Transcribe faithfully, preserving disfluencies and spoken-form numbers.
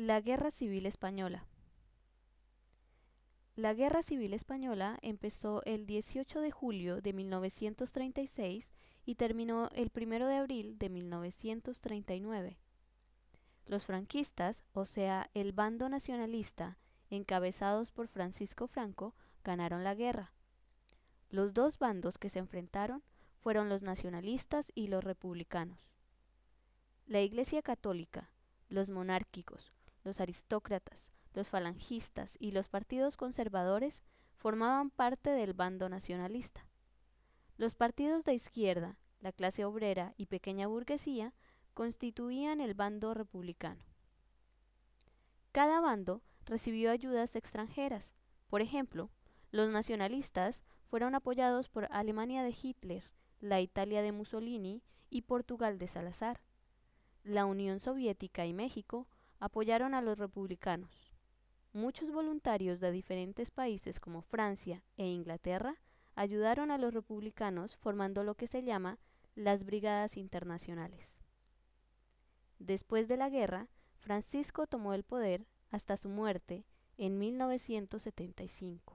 La Guerra Civil Española. La Guerra Civil Española empezó el dieciocho de julio de mil novecientos treinta y seis y terminó el primero de abril de mil novecientos treinta y nueve. Los franquistas, o sea, el bando nacionalista, encabezados por Francisco Franco, ganaron la guerra. Los dos bandos que se enfrentaron fueron los nacionalistas y los republicanos. La Iglesia Católica, los monárquicos, los aristócratas, los falangistas y los partidos conservadores formaban parte del bando nacionalista. Los partidos de izquierda, la clase obrera y pequeña burguesía constituían el bando republicano. Cada bando recibió ayudas extranjeras. Por ejemplo, los nacionalistas fueron apoyados por Alemania de Hitler, la Italia de Mussolini y Portugal de Salazar. La Unión Soviética y México apoyaron a los republicanos. Muchos voluntarios de diferentes países como Francia e Inglaterra ayudaron a los republicanos formando lo que se llama las Brigadas Internacionales. Después de la guerra, Francisco tomó el poder hasta su muerte en mil novecientos setenta y cinco.